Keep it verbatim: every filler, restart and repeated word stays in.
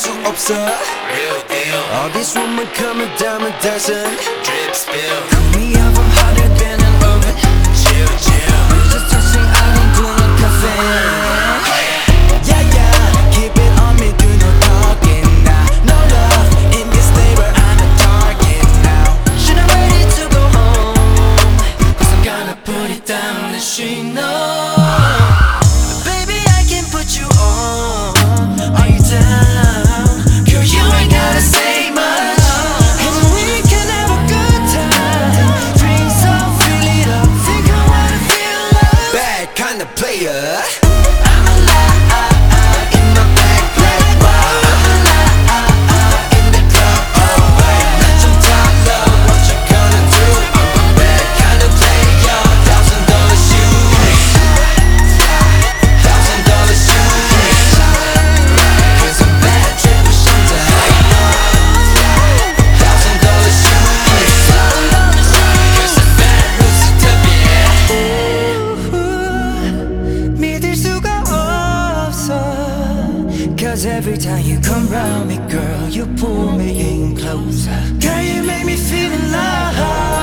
수 없어. Real deal. All these women come a dime a dozen. Drip spill. Cook me up, I'm hotter than an oven. Chill, chill. We're just touching, I don't do no cafe. Yeah, yeah, keep it on me, do no talking now. No love in this labor, I'm a target now. Should I'm ready to go home, cause I'm gonna put it down and she knows. Baby, I can put you on. Are you down? Girl, you ain't gotta say much, and we can have a good time. Drinks up, fill it up, think I wanna feel love. Bad kind of player. I'm alive in my back black bar. I'm alive in the club all night. Let your top love, what you gonna do? I'm a bad kind of player. Thousand dollar shoes, thousand dollar shoes. Cause I'm bad, triple shunter. Thousand dollar shoes, cause I'm bad, Lucy W. 믿을 수가 없어. Cause every time you come round me, girl, you pull me in closer. Girl, you make me feel in love.